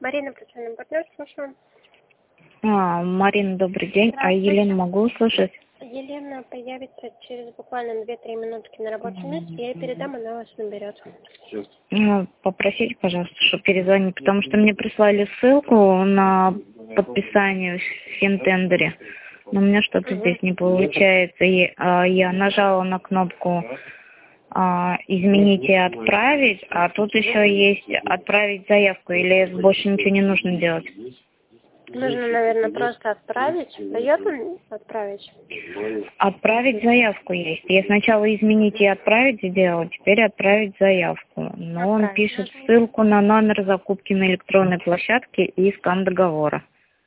Марина, профессиональный партнер, слушаю. Марина, добрый день. А Елену могу услышать? Елена появится через буквально 2-3 минутки на рабочем месте. Я ей передам, она вас наберет. Попросите, пожалуйста, чтобы перезвонить, потому что мне прислали ссылку на подписание в Финтендере. Но у меня что-то здесь не получается. И я нажала на кнопку «Изменить и отправить», а тут еще есть «Отправить заявку», или больше ничего не нужно делать? Нужно, наверное, просто отправить. Дает он отправить? Отправить заявку есть. Я сначала изменить и отправить сделала, теперь отправить заявку. Но он пишет ссылку на номер закупки на электронной площадке и скан договора.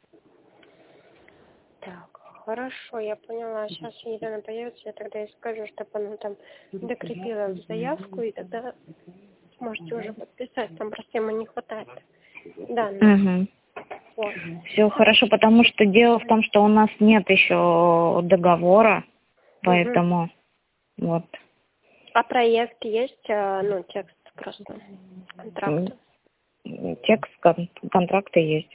Так, хорошо, я поняла. Сейчас Елена появится, я тогда ей скажу, чтобы она там докрепила заявку, и тогда сможете уже подписать. Там просто ему не хватает данных. Вот. Все хорошо, потому что дело в том, что у нас нет еще договора, поэтому вот. А проект есть, текст просто контракта? Текст контракта есть.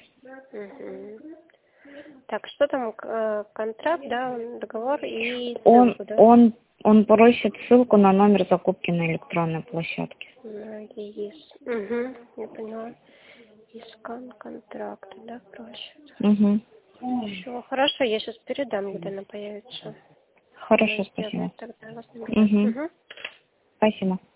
Так, что там, контракт, да, договор и ссылку, да? Он просит ссылку на номер закупки на электронной площадке. Я поняла. И скан контракта, да, просит? Все, хорошо, я сейчас передам, когда она появится. Хорошо, спасибо. Тогда вас наберет. Спасибо.